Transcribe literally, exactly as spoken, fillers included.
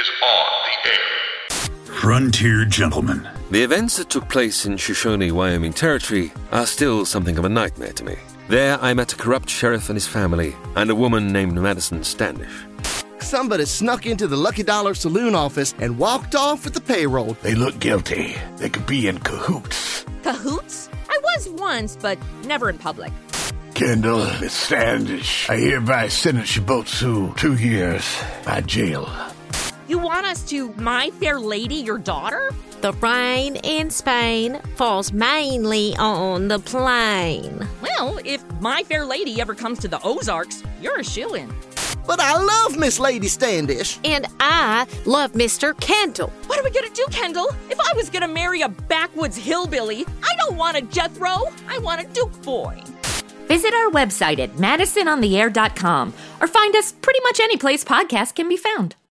is on the air. Frontier Gentlemen. The events that took place in Shoshone, Wyoming Territory are still something of a nightmare to me. There I met a corrupt sheriff and his family, and a woman named Madison Standish. Somebody snuck into the Lucky Dollar saloon office and walked off with the payroll. They look guilty. They could be in cahoots. Cahoots? I was once, but never in public. Kendall, Miss Standish, I hereby sentence you both to two years by jail. You want us to My Fair Lady your daughter? The rain in Spain falls mainly on the plain. Well, if My Fair Lady ever comes to the Ozarks, you're a shoo-in. But I love Miss Lady Standish. And I love Mister Kendall. What are we gonna do, Kendall? If I was gonna marry a backwoods hillbilly, I don't want a Jethro. I want a Duke boy. Visit our website at madison on the air dot com or find us pretty much any place podcasts can be found.